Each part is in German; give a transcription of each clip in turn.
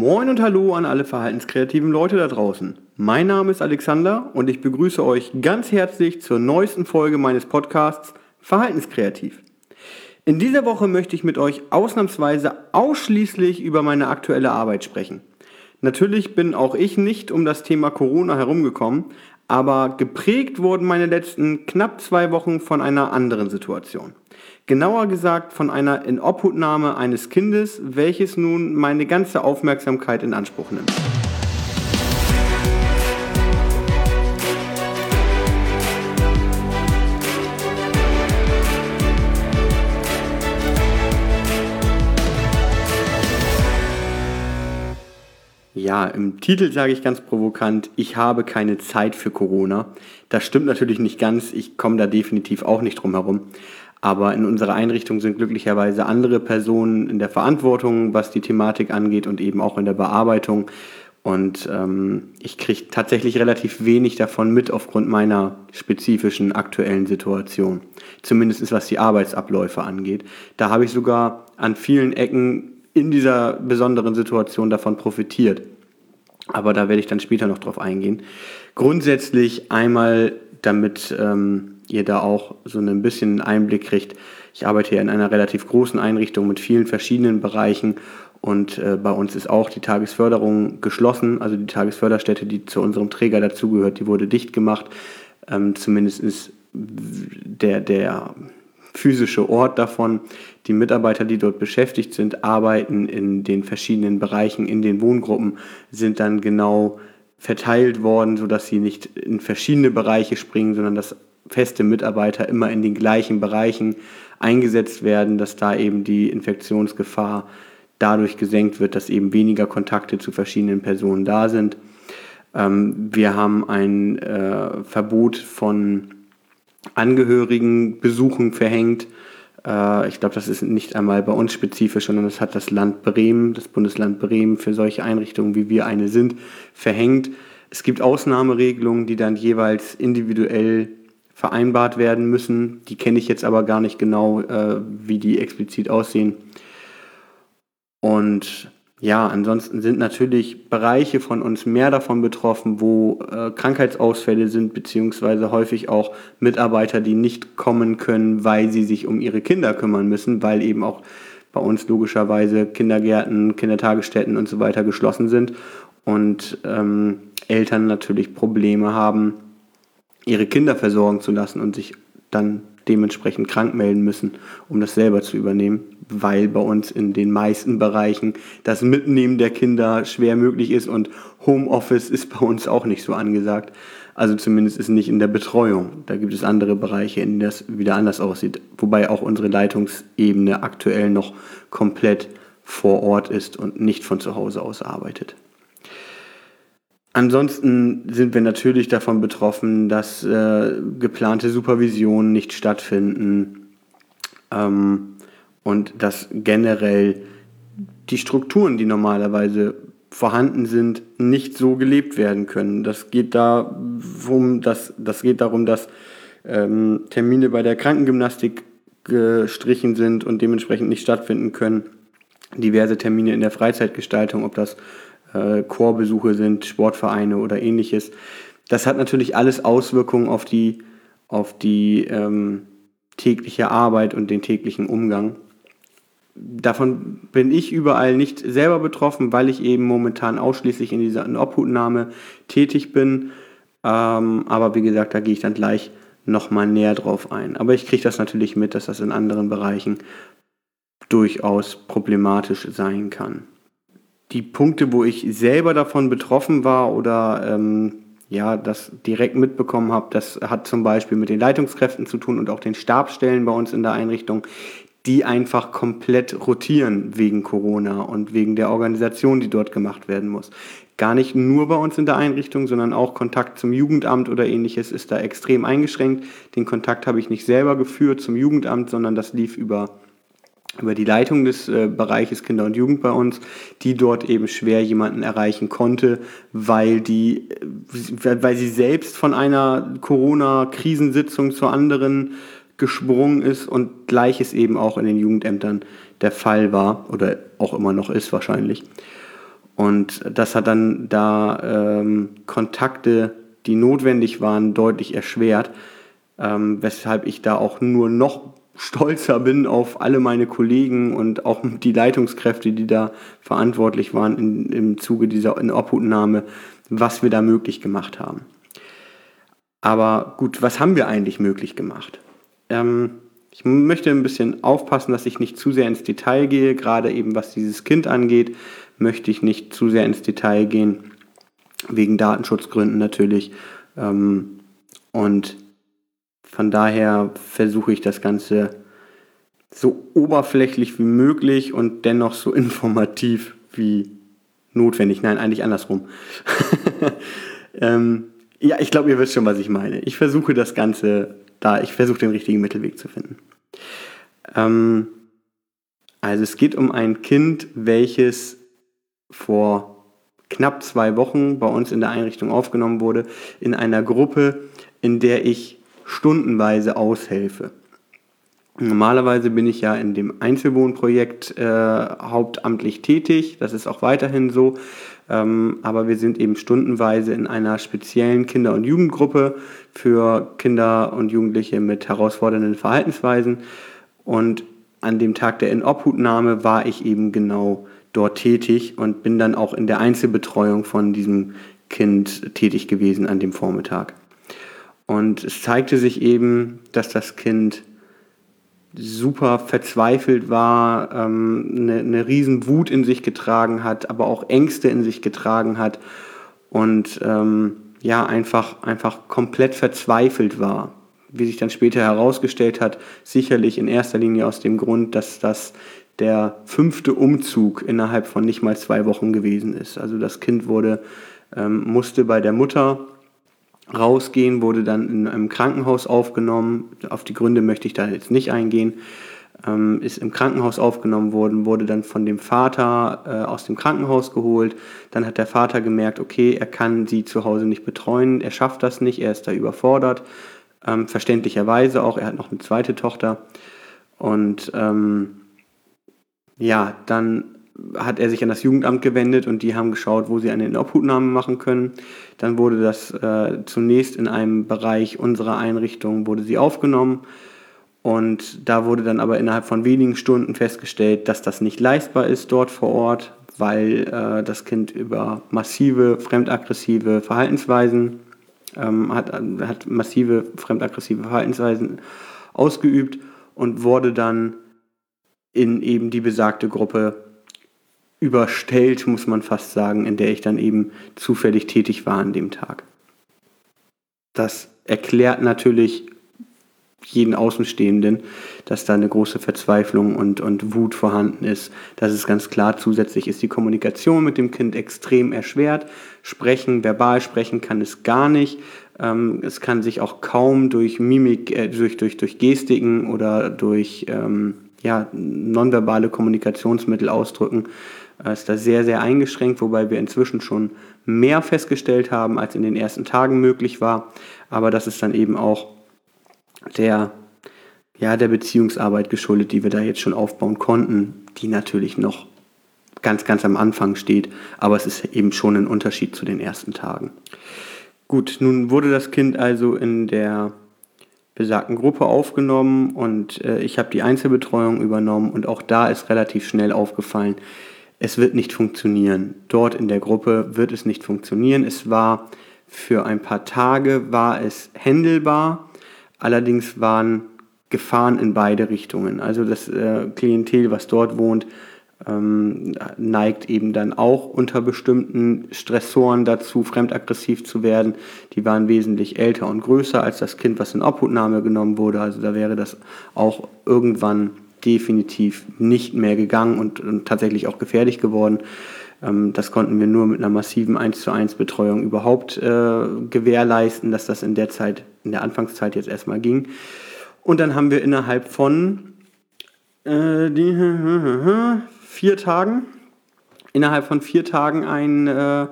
Moin und hallo an alle verhaltenskreativen Leute da draußen. Mein Name ist Alexander und ich begrüße euch ganz herzlich zur neuesten Folge meines Podcasts Verhaltenskreativ. In dieser Woche möchte ich mit euch ausnahmsweise ausschließlich über meine aktuelle Arbeit sprechen. Natürlich bin auch ich nicht um das Thema Corona herumgekommen, aber geprägt wurden meine letzten knapp 2 Wochen von einer anderen Situation. Genauer gesagt von einer Inobhutnahme eines Kindes, welches nun meine ganze Aufmerksamkeit in Anspruch nimmt. Ja, im Titel sage ich ganz provokant, ich habe keine Zeit für Corona. Das stimmt natürlich nicht ganz, ich komme da definitiv auch nicht drum herum. Aber in unserer Einrichtung sind glücklicherweise andere Personen in der Verantwortung, was die Thematik angeht und eben auch in der Bearbeitung. Und ich kriege tatsächlich relativ wenig davon mit aufgrund meiner spezifischen aktuellen Situation. Zumindest was die Arbeitsabläufe angeht. Da habe ich sogar an vielen Ecken in dieser besonderen Situation davon profitiert. Aber da werde ich dann später noch drauf eingehen. Grundsätzlich einmal, damit ihr da auch so ein bisschen Einblick kriegt. Ich arbeite hier in einer relativ großen Einrichtung mit vielen verschiedenen Bereichen und bei uns ist auch die Tagesförderung geschlossen. Also die Tagesförderstätte, die zu unserem Träger dazugehört, die wurde dicht gemacht. Zumindest ist der physische Ort davon. Die Mitarbeiter, die dort beschäftigt sind, arbeiten in den verschiedenen Bereichen, in den Wohngruppen, sind dann genau verteilt worden, sodass sie nicht in verschiedene Bereiche springen, sondern dass feste Mitarbeiter immer in den gleichen Bereichen eingesetzt werden, dass da eben die Infektionsgefahr dadurch gesenkt wird, dass eben weniger Kontakte zu verschiedenen Personen da sind. Wir haben ein Verbot von Angehörigenbesuchen verhängt. Ich glaube, das ist nicht einmal bei uns spezifisch, sondern das hat das Land Bremen, das Bundesland Bremen für solche Einrichtungen, wie wir eine sind, verhängt. Es gibt Ausnahmeregelungen, die dann jeweils individuell vereinbart werden müssen. Die kenne ich jetzt aber gar nicht genau, wie die explizit aussehen. Und ja, ansonsten sind natürlich Bereiche von uns mehr davon betroffen, wo Krankheitsausfälle sind, beziehungsweise häufig auch Mitarbeiter, die nicht kommen können, weil sie sich um ihre Kinder kümmern müssen, weil eben auch bei uns logischerweise Kindergärten, Kindertagesstätten und so weiter geschlossen sind und Eltern natürlich Probleme haben, ihre Kinder versorgen zu lassen und sich dann dementsprechend krank melden müssen, um das selber zu übernehmen, weil bei uns in den meisten Bereichen das Mitnehmen der Kinder schwer möglich ist und Homeoffice ist bei uns auch nicht so angesagt. Also zumindest ist nicht in der Betreuung. Da gibt es andere Bereiche, in denen das wieder anders aussieht, wobei auch unsere Leitungsebene aktuell noch komplett vor Ort ist und nicht von zu Hause aus arbeitet. Ansonsten sind wir natürlich davon betroffen, dass geplante Supervisionen nicht stattfinden und dass generell die Strukturen, die normalerweise vorhanden sind, nicht so gelebt werden können. Das geht darum, dass Termine bei der Krankengymnastik gestrichen sind und dementsprechend nicht stattfinden können. Diverse Termine in der Freizeitgestaltung, ob das Chorbesuche sind, Sportvereine oder ähnliches. Das hat natürlich alles Auswirkungen auf die tägliche Arbeit und den täglichen Umgang. Davon bin ich überall nicht selber betroffen, weil ich eben momentan ausschließlich in dieser Obhutnahme tätig bin. Aber wie gesagt, da gehe ich dann gleich nochmal näher drauf ein. Aber ich kriege das natürlich mit, dass das in anderen Bereichen durchaus problematisch sein kann. Die Punkte, wo ich selber davon betroffen war oder das direkt mitbekommen habe, das hat zum Beispiel mit den Leitungskräften zu tun und auch den Stabsstellen bei uns in der Einrichtung, die einfach komplett rotieren wegen Corona und wegen der Organisation, die dort gemacht werden muss. Gar nicht nur bei uns in der Einrichtung, sondern auch Kontakt zum Jugendamt oder ähnliches ist da extrem eingeschränkt. Den Kontakt habe ich nicht selber geführt zum Jugendamt, sondern das lief über die Leitung des Bereiches Kinder und Jugend bei uns, die dort eben schwer jemanden erreichen konnte, weil sie selbst von einer Corona-Krisensitzung zur anderen gesprungen ist und Gleiches eben auch in den Jugendämtern der Fall war oder auch immer noch ist wahrscheinlich. Und das hat dann da Kontakte, die notwendig waren, deutlich erschwert, weshalb ich da auch nur noch stolzer bin auf alle meine Kollegen und auch die Leitungskräfte, die da verantwortlich waren im Zuge dieser Inobhutnahme, was wir da möglich gemacht haben. Aber gut, was haben wir eigentlich möglich gemacht? Ich möchte ein bisschen aufpassen, dass ich nicht zu sehr ins Detail gehe, gerade eben was dieses Kind angeht, möchte ich nicht zu sehr ins Detail gehen, wegen Datenschutzgründen natürlich. Und von daher versuche ich das Ganze so oberflächlich wie möglich und dennoch so informativ wie notwendig. Nein, eigentlich andersrum. Ja, ich glaube, ihr wisst schon, was ich meine. Ich versuche das Ganze ich versuche den richtigen Mittelweg zu finden. Also es geht um ein Kind, welches vor knapp 2 Wochen bei uns in der Einrichtung aufgenommen wurde, in einer Gruppe, in der ich stundenweise aushelfe. Normalerweise bin ich ja in dem Einzelwohnprojekt hauptamtlich tätig, das ist auch weiterhin so, aber wir sind eben stundenweise in einer speziellen Kinder- und Jugendgruppe für Kinder und Jugendliche mit herausfordernden Verhaltensweisen, und an dem Tag der Inobhutnahme war ich eben genau dort tätig und bin dann auch in der Einzelbetreuung von diesem Kind tätig gewesen an dem Vormittag. Und es zeigte sich eben, dass das Kind super verzweifelt war, eine riesen Wut in sich getragen hat, aber auch Ängste in sich getragen hat und einfach komplett verzweifelt war. Wie sich dann später herausgestellt hat, sicherlich in erster Linie aus dem Grund, dass das der 5. Umzug innerhalb von nicht mal 2 Wochen gewesen ist. Also das Kind musste bei der Mutter rausgehen, wurde dann in einem Krankenhaus aufgenommen. Auf die Gründe möchte ich da jetzt nicht eingehen. Ist im Krankenhaus aufgenommen worden, wurde dann von dem Vater aus dem Krankenhaus geholt. Dann hat der Vater gemerkt, okay, er kann sie zu Hause nicht betreuen, er schafft das nicht, er ist da überfordert. Verständlicherweise auch, er hat noch eine zweite Tochter. Und dann hat er sich an das Jugendamt gewendet und die haben geschaut, wo sie eine Inobhutnahme machen können. Dann wurde das zunächst in einem Bereich unserer Einrichtung wurde sie aufgenommen, und da wurde dann aber innerhalb von wenigen Stunden festgestellt, dass das nicht leistbar ist dort vor Ort, weil das Kind über massive fremdaggressive Verhaltensweisen hat massive fremdaggressive Verhaltensweisen ausgeübt und wurde dann in eben die besagte Gruppe überstellt, muss man fast sagen, in der ich dann eben zufällig tätig war an dem Tag. Das erklärt natürlich jeden Außenstehenden, dass da eine große Verzweiflung und Wut vorhanden ist. Das ist ganz klar. Zusätzlich ist die Kommunikation mit dem Kind extrem erschwert. Verbal sprechen kann es gar nicht. Es kann sich auch kaum durch Mimik, durch Gestiken oder durch nonverbale Kommunikationsmittel ausdrücken. Ist da sehr, sehr eingeschränkt, wobei wir inzwischen schon mehr festgestellt haben, als in den ersten Tagen möglich war. Aber das ist dann eben auch der Beziehungsarbeit geschuldet, die wir da jetzt schon aufbauen konnten, die natürlich noch ganz, ganz am Anfang steht, aber es ist eben schon ein Unterschied zu den ersten Tagen. Gut, nun wurde das Kind also in der besagten Gruppe aufgenommen und ich habe die Einzelbetreuung übernommen, und auch da ist relativ schnell aufgefallen, es wird nicht funktionieren. Dort in der Gruppe wird es nicht funktionieren. Es war für ein paar Tage händelbar, allerdings waren Gefahren in beide Richtungen. Also das Klientel, was dort wohnt, neigt eben dann auch unter bestimmten Stressoren dazu, fremdaggressiv zu werden. Die waren wesentlich älter und größer als das Kind, was in Obhutnahme genommen wurde. Also da wäre das auch irgendwann definitiv nicht mehr gegangen und tatsächlich auch gefährlich geworden. Das konnten wir nur mit einer massiven 1:1 Betreuung überhaupt gewährleisten, dass das in der Anfangszeit jetzt erstmal ging. Und dann haben wir innerhalb von 4 Tagen ein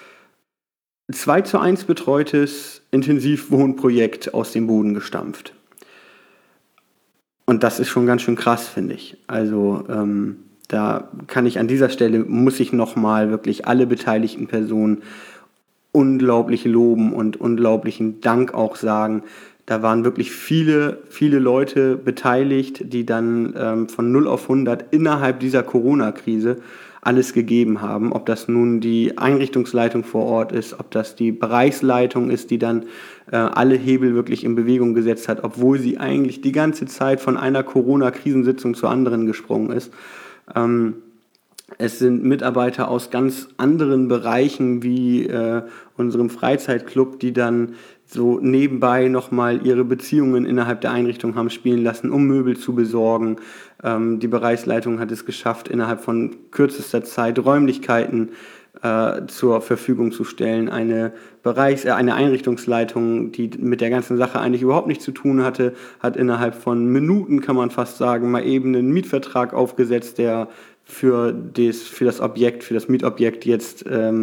2:1 betreutes Intensivwohnprojekt aus dem Boden gestampft. Und das ist schon ganz schön krass, finde ich. Also Da kann ich an dieser Stelle, muss ich nochmal wirklich alle beteiligten Personen unglaublich loben und unglaublichen Dank auch sagen. Da waren wirklich viele, viele Leute beteiligt, die dann von 0 auf 100 innerhalb dieser Corona-Krise alles gegeben haben. Ob das nun die Einrichtungsleitung vor Ort ist, ob das die Bereichsleitung ist, die dann alle Hebel wirklich in Bewegung gesetzt hat, obwohl sie eigentlich die ganze Zeit von einer Corona-Krisensitzung zur anderen gesprungen ist. Es sind Mitarbeiter aus ganz anderen Bereichen wie unserem Freizeitclub, die dann so nebenbei nochmal ihre Beziehungen innerhalb der Einrichtung haben spielen lassen, um Möbel zu besorgen. Die Bereichsleitung hat es geschafft, innerhalb von kürzester Zeit Räumlichkeiten zur Verfügung zu stellen. Eine Einrichtungsleitung, die mit der ganzen Sache eigentlich überhaupt nichts zu tun hatte, hat innerhalb von Minuten, kann man fast sagen, mal eben einen Mietvertrag aufgesetzt, der für das Mietobjekt jetzt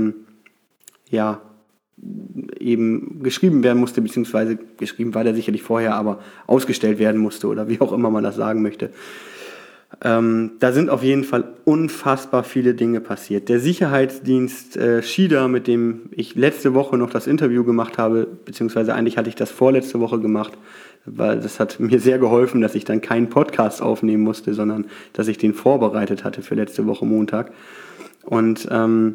eben geschrieben werden musste, beziehungsweise geschrieben war der sicherlich vorher, aber ausgestellt werden musste oder wie auch immer man das sagen möchte. Da sind auf jeden Fall unfassbar viele Dinge passiert. Der Sicherheitsdienst Schieder, mit dem ich letzte Woche noch das Interview gemacht habe, beziehungsweise eigentlich hatte ich das vorletzte Woche gemacht, weil das hat mir sehr geholfen, dass ich dann keinen Podcast aufnehmen musste, sondern dass ich den vorbereitet hatte für letzte Woche Montag. Und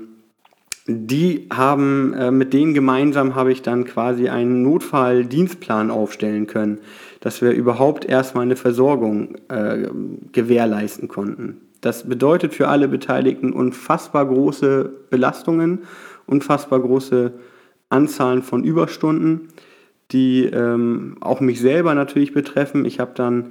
mit denen gemeinsam habe ich dann quasi einen Notfalldienstplan aufstellen können, dass wir überhaupt erstmal eine Versorgung gewährleisten konnten. Das bedeutet für alle Beteiligten unfassbar große Belastungen, unfassbar große Anzahlen von Überstunden, die auch mich selber natürlich betreffen. Ich habe dann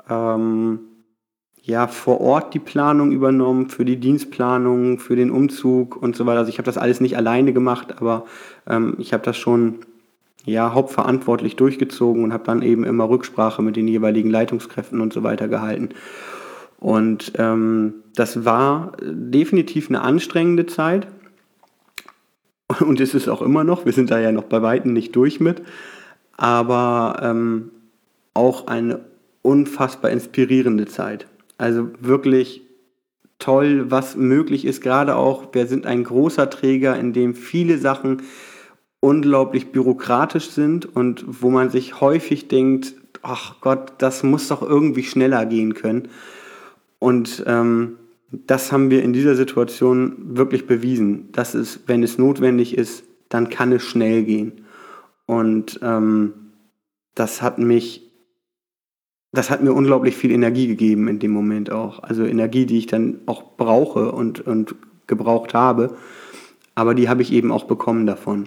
vor Ort die Planung übernommen, für die Dienstplanung, für den Umzug und so weiter. Also ich habe das alles nicht alleine gemacht, aber ich habe das schon hauptverantwortlich durchgezogen und habe dann eben immer Rücksprache mit den jeweiligen Leitungskräften und so weiter gehalten. Und das war definitiv eine anstrengende Zeit. Und es ist auch immer noch, wir sind da ja noch bei Weitem nicht durch mit, aber auch eine unfassbar inspirierende Zeit. Also wirklich toll, was möglich ist, gerade auch, wir sind ein großer Träger, in dem viele Sachen unglaublich bürokratisch sind und wo man sich häufig denkt, ach Gott, das muss doch irgendwie schneller gehen können. Und das haben wir in dieser Situation wirklich bewiesen, dass es, wenn es notwendig ist, dann kann es schnell gehen. Und das hat mir unglaublich viel Energie gegeben in dem Moment auch. Also Energie, die ich dann auch brauche und gebraucht habe. Aber die habe ich eben auch bekommen davon.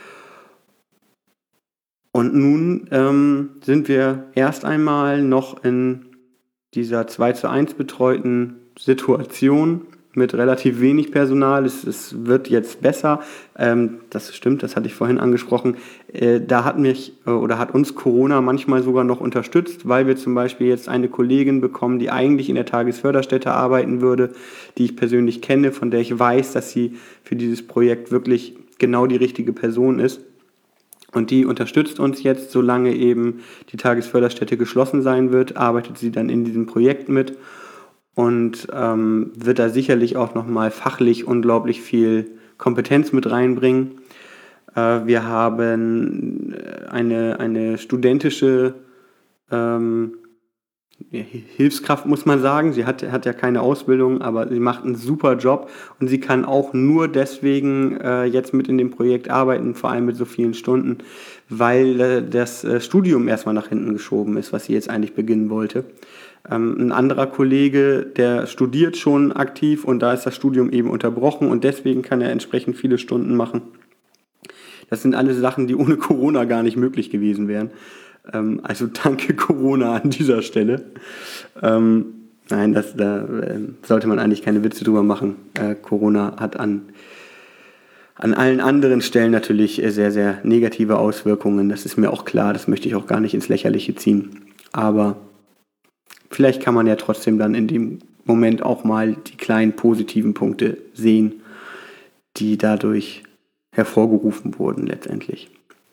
Und nun sind wir erst einmal noch in dieser 2:1 betreuten Situation mit relativ wenig Personal. Es wird jetzt besser. Das stimmt, das hatte ich vorhin angesprochen. Da hat uns Corona manchmal sogar noch unterstützt, weil wir zum Beispiel jetzt eine Kollegin bekommen, die eigentlich in der Tagesförderstätte arbeiten würde, die ich persönlich kenne, von der ich weiß, dass sie für dieses Projekt wirklich genau die richtige Person ist. Und die unterstützt uns jetzt, solange eben die Tagesförderstätte geschlossen sein wird, arbeitet sie dann in diesem Projekt mit und wird da sicherlich auch nochmal fachlich unglaublich viel Kompetenz mit reinbringen. Wir haben eine studentische Hilfskraft, muss man sagen. Sie hat ja keine Ausbildung, aber sie macht einen super Job und sie kann auch nur deswegen jetzt mit in dem Projekt arbeiten, vor allem mit so vielen Stunden, weil das Studium erstmal nach hinten geschoben ist, was sie jetzt eigentlich beginnen wollte. Ein anderer Kollege, der studiert schon aktiv und da ist das Studium eben unterbrochen und deswegen kann er entsprechend viele Stunden machen. Das sind alles Sachen, die ohne Corona gar nicht möglich gewesen wären. Also danke Corona an dieser Stelle. Nein, da sollte man eigentlich keine Witze drüber machen. Corona hat an allen anderen Stellen natürlich sehr, sehr negative Auswirkungen. Das ist mir auch klar, das möchte ich auch gar nicht ins Lächerliche ziehen. Aber vielleicht kann man ja trotzdem dann in dem Moment auch mal die kleinen positiven Punkte sehen, die dadurch hervorgerufen wurden letztendlich.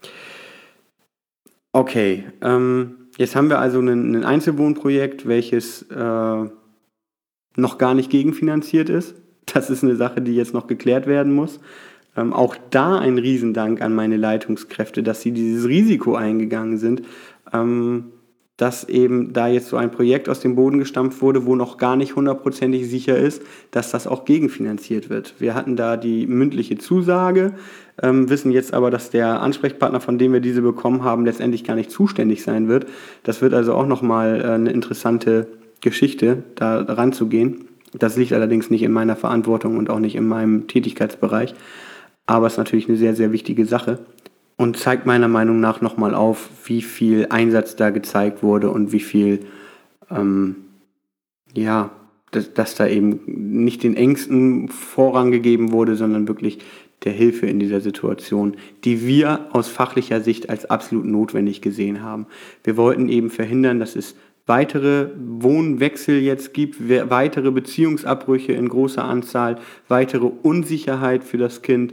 Okay, jetzt haben wir also ein Einzelwohnprojekt, welches noch gar nicht gegenfinanziert ist. Das ist eine Sache, die jetzt noch geklärt werden muss. Auch da ein Riesendank an meine Leitungskräfte, dass sie dieses Risiko eingegangen sind, dass eben da jetzt so ein Projekt aus dem Boden gestampft wurde, wo noch gar nicht hundertprozentig sicher ist, dass das auch gegenfinanziert wird. Wir hatten da die mündliche Zusage, wissen jetzt aber, dass der Ansprechpartner, von dem wir diese bekommen haben, letztendlich gar nicht zuständig sein wird. Das wird also auch nochmal eine interessante Geschichte, da ranzugehen. Das liegt allerdings nicht in meiner Verantwortung und auch nicht in meinem Tätigkeitsbereich. Aber es ist natürlich eine sehr, sehr wichtige Sache und zeigt meiner Meinung nach nochmal auf, wie viel Einsatz da gezeigt wurde und wie viel, dass da eben nicht den Ängsten Vorrang gegeben wurde, sondern wirklich der Hilfe in dieser Situation, die wir aus fachlicher Sicht als absolut notwendig gesehen haben. Wir wollten eben verhindern, dass es weitere Wohnwechsel jetzt gibt, weitere Beziehungsabbrüche in großer Anzahl, weitere Unsicherheit für das Kind,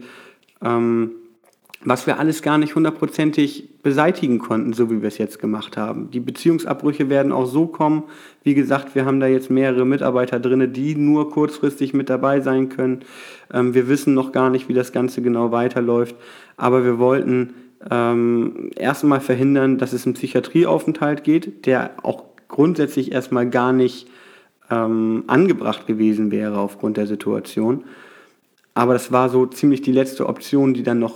was wir alles gar nicht hundertprozentig beseitigen konnten, so wie wir es jetzt gemacht haben. Die Beziehungsabbrüche werden auch so kommen. Wie gesagt, wir haben da jetzt mehrere Mitarbeiter drin, die nur kurzfristig mit dabei sein können. Wir wissen noch gar nicht, wie das Ganze genau weiterläuft, aber wir wollten erstmal verhindern, dass es einen Psychiatrieaufenthalt geht, der auch grundsätzlich erstmal gar nicht angebracht gewesen wäre aufgrund der Situation. Aber das war so ziemlich die letzte Option, die dann noch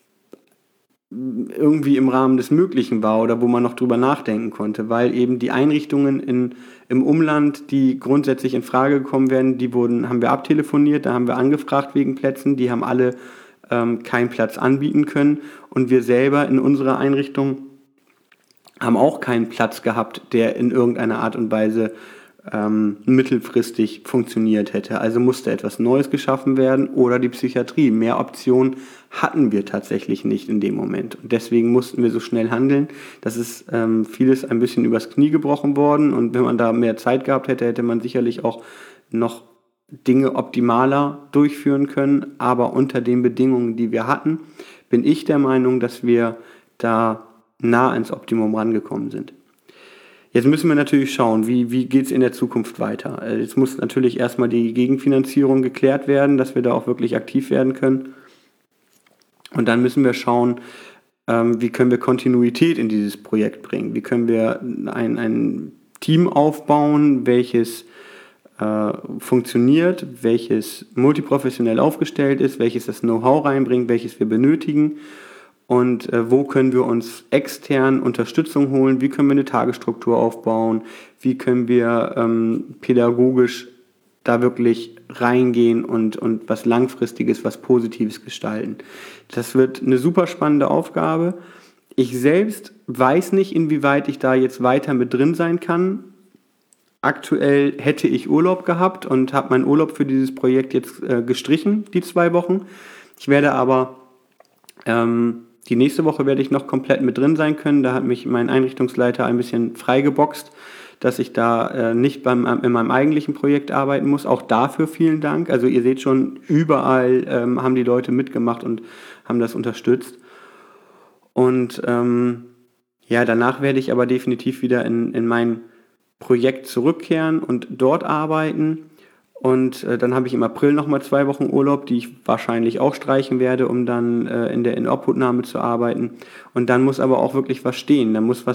irgendwie im Rahmen des Möglichen war oder wo man noch drüber nachdenken konnte, weil eben die Einrichtungen im Umland, die grundsätzlich in Frage gekommen wären, haben wir abtelefoniert, da haben wir angefragt wegen Plätzen, die haben alle keinen Platz anbieten können und wir selber in unserer Einrichtung haben auch keinen Platz gehabt, der in irgendeiner Art und Weise mittelfristig funktioniert hätte. Also musste etwas Neues geschaffen werden oder die Psychiatrie. Mehr Optionen hatten wir tatsächlich nicht in dem Moment. Und deswegen mussten wir so schnell handeln. Das ist vieles ein bisschen übers Knie gebrochen worden. Und wenn man da mehr Zeit gehabt hätte, hätte man sicherlich auch noch Dinge optimaler durchführen können. Aber unter den Bedingungen, die wir hatten, bin ich der Meinung, dass wir da nah ans Optimum rangekommen sind. Jetzt müssen wir natürlich schauen, wie geht es in der Zukunft weiter. Jetzt muss natürlich erstmal die Gegenfinanzierung geklärt werden, dass wir da auch wirklich aktiv werden können. Und dann müssen wir schauen, wie können wir Kontinuität in dieses Projekt bringen. Wie können wir ein Team aufbauen, welches funktioniert, welches multiprofessionell aufgestellt ist, welches das Know-how reinbringt, welches wir benötigen. Und wo können wir uns extern Unterstützung holen, wie können wir eine Tagesstruktur aufbauen, wie können wir pädagogisch da wirklich reingehen und was Langfristiges, was Positives gestalten. Das wird eine super spannende Aufgabe. Ich selbst weiß nicht, inwieweit ich da jetzt weiter mit drin sein kann. Aktuell hätte ich Urlaub gehabt und habe meinen Urlaub für dieses Projekt jetzt gestrichen, die 2 Wochen. Ich werde aber die nächste Woche werde ich noch komplett mit drin sein können. Da hat mich mein Einrichtungsleiter ein bisschen freigeboxt, dass ich da nicht in meinem eigentlichen Projekt arbeiten muss. Auch dafür vielen Dank. Also ihr seht schon, überall haben die Leute mitgemacht und haben das unterstützt. Und danach werde ich aber definitiv wieder in mein Projekt zurückkehren und dort arbeiten. Und dann habe ich im April nochmal 2 Wochen Urlaub, die ich wahrscheinlich auch streichen werde, um dann in der Inobhutnahme zu arbeiten. Und dann muss aber auch wirklich was stehen. Da muss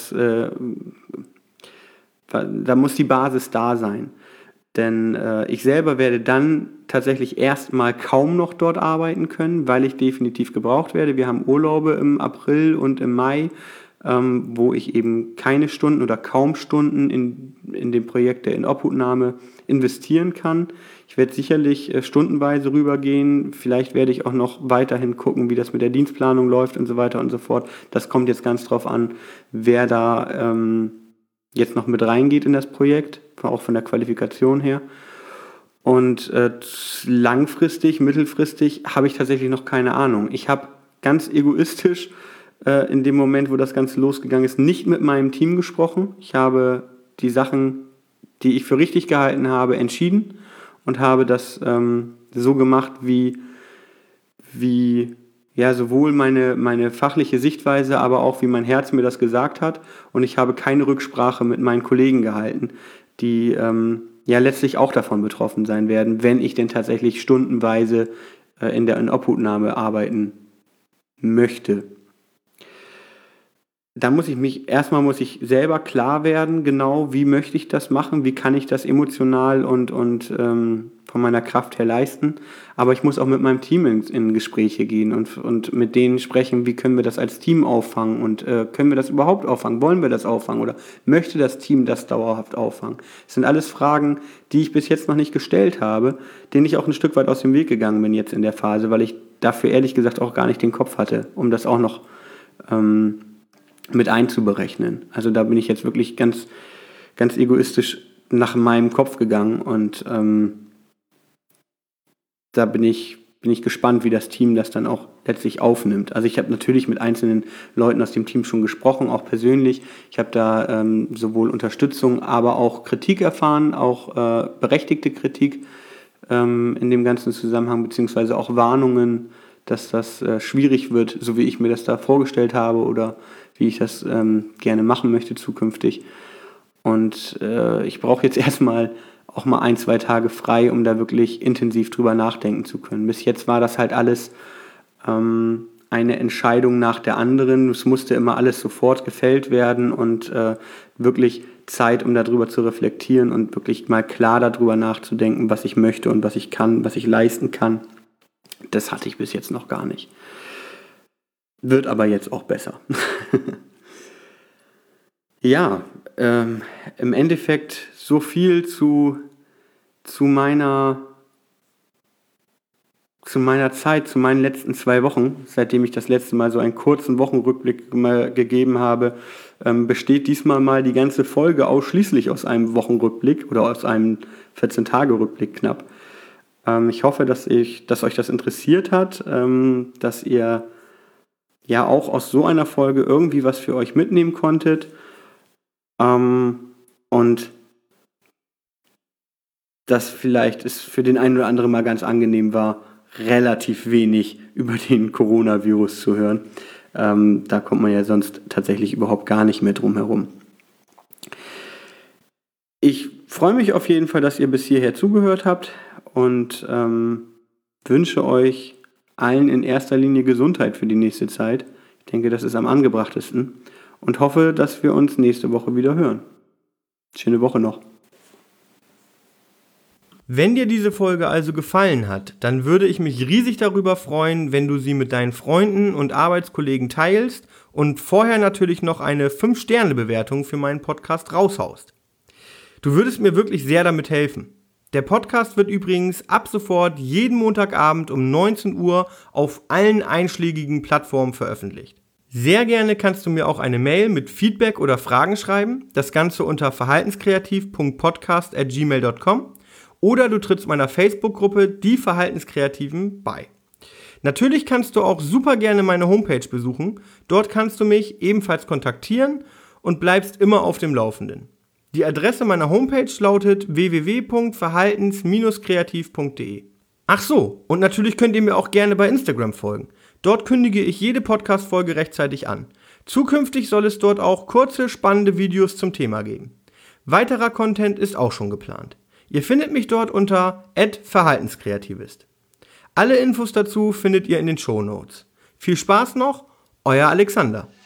da muss die Basis da sein. Denn ich selber werde dann tatsächlich erstmal kaum noch dort arbeiten können, weil ich definitiv gebraucht werde. Wir haben Urlaube im April und im Mai, wo ich eben keine Stunden oder kaum Stunden in dem Projekt der Inobhutnahme investieren kann. Ich werde sicherlich stundenweise rübergehen. Vielleicht werde ich auch noch weiterhin gucken, wie das mit der Dienstplanung läuft und so weiter und so fort. Das kommt jetzt ganz drauf an, wer da jetzt noch mit reingeht in das Projekt, auch von der Qualifikation her. Und langfristig, mittelfristig habe ich tatsächlich noch keine Ahnung. Ich habe ganz egoistisch in dem Moment, wo das Ganze losgegangen ist, nicht mit meinem Team gesprochen. Ich habe die Sachen, die ich für richtig gehalten habe, entschieden und habe das so gemacht, wie sowohl meine fachliche Sichtweise, aber auch wie mein Herz mir das gesagt hat. Und ich habe keine Rücksprache mit meinen Kollegen gehalten, die ja letztlich auch davon betroffen sein werden, wenn ich denn tatsächlich stundenweise in Obhutnahme arbeiten möchte. Da muss ich selber klar werden, genau, wie möchte ich das machen, wie kann ich das emotional und von meiner Kraft her leisten. Aber ich muss auch mit meinem Team in Gespräche gehen und mit denen sprechen, wie können wir das als Team auffangen und können wir das überhaupt auffangen, wollen wir das auffangen oder möchte das Team das dauerhaft auffangen. Das sind alles Fragen, die ich bis jetzt noch nicht gestellt habe, denen ich auch ein Stück weit aus dem Weg gegangen bin jetzt in der Phase, weil ich dafür ehrlich gesagt auch gar nicht den Kopf hatte, um das auch noch mit einzuberechnen. Also da bin ich jetzt wirklich ganz, ganz egoistisch nach meinem Kopf gegangen und da bin ich gespannt, wie das Team das dann auch letztlich aufnimmt. Also ich habe natürlich mit einzelnen Leuten aus dem Team schon gesprochen, auch persönlich. Ich habe da sowohl Unterstützung, aber auch Kritik erfahren, auch berechtigte Kritik in dem ganzen Zusammenhang, beziehungsweise auch Warnungen, dass das schwierig wird, so wie ich mir das da vorgestellt habe oder wie ich das gerne machen möchte zukünftig. Und ich brauche jetzt erstmal auch mal 1-2 Tage frei, um da wirklich intensiv drüber nachdenken zu können. Bis jetzt war das halt alles eine Entscheidung nach der anderen. Es musste immer alles sofort gefällt werden und wirklich Zeit, um darüber zu reflektieren und wirklich mal klar darüber nachzudenken, was ich möchte und was ich kann, was ich leisten kann. Das hatte ich bis jetzt noch gar nicht. Wird aber jetzt auch besser. Ja, im Endeffekt so viel zu meiner Zeit, zu meinen letzten 2 Wochen, seitdem ich das letzte Mal so einen kurzen Wochenrückblick mal gegeben habe, besteht diesmal mal die ganze Folge ausschließlich aus einem Wochenrückblick oder aus einem 14-Tage-Rückblick knapp. Ich hoffe, dass euch das interessiert hat, dass ihr ja auch aus so einer Folge irgendwie was für euch mitnehmen konntet und dass vielleicht es für den einen oder anderen mal ganz angenehm war, relativ wenig über den Coronavirus zu hören. Da kommt man ja sonst tatsächlich überhaupt gar nicht mehr drum herum. Ich freue mich auf jeden Fall, dass ihr bis hierher zugehört habt und wünsche euch allen in erster Linie Gesundheit für die nächste Zeit. Ich denke, das ist am angebrachtesten und hoffe, dass wir uns nächste Woche wieder hören. Schöne Woche noch. Wenn dir diese Folge also gefallen hat, dann würde ich mich riesig darüber freuen, wenn du sie mit deinen Freunden und Arbeitskollegen teilst und vorher natürlich noch eine 5-Sterne-Bewertung für meinen Podcast raushaust. Du würdest mir wirklich sehr damit helfen. Der Podcast wird übrigens ab sofort jeden Montagabend um 19 Uhr auf allen einschlägigen Plattformen veröffentlicht. Sehr gerne kannst du mir auch eine Mail mit Feedback oder Fragen schreiben, das Ganze unter verhaltenskreativ.podcast@gmail.com oder du trittst meiner Facebook-Gruppe Die Verhaltenskreativen bei. Natürlich kannst du auch super gerne meine Homepage besuchen, dort kannst du mich ebenfalls kontaktieren und bleibst immer auf dem Laufenden. Die Adresse meiner Homepage lautet www.verhaltens-kreativ.de. Ach so, und natürlich könnt ihr mir auch gerne bei Instagram folgen. Dort kündige ich jede Podcast-Folge rechtzeitig an. Zukünftig soll es dort auch kurze, spannende Videos zum Thema geben. Weiterer Content ist auch schon geplant. Ihr findet mich dort unter @verhaltenskreativist. Alle Infos dazu findet ihr in den Shownotes. Viel Spaß noch, euer Alexander.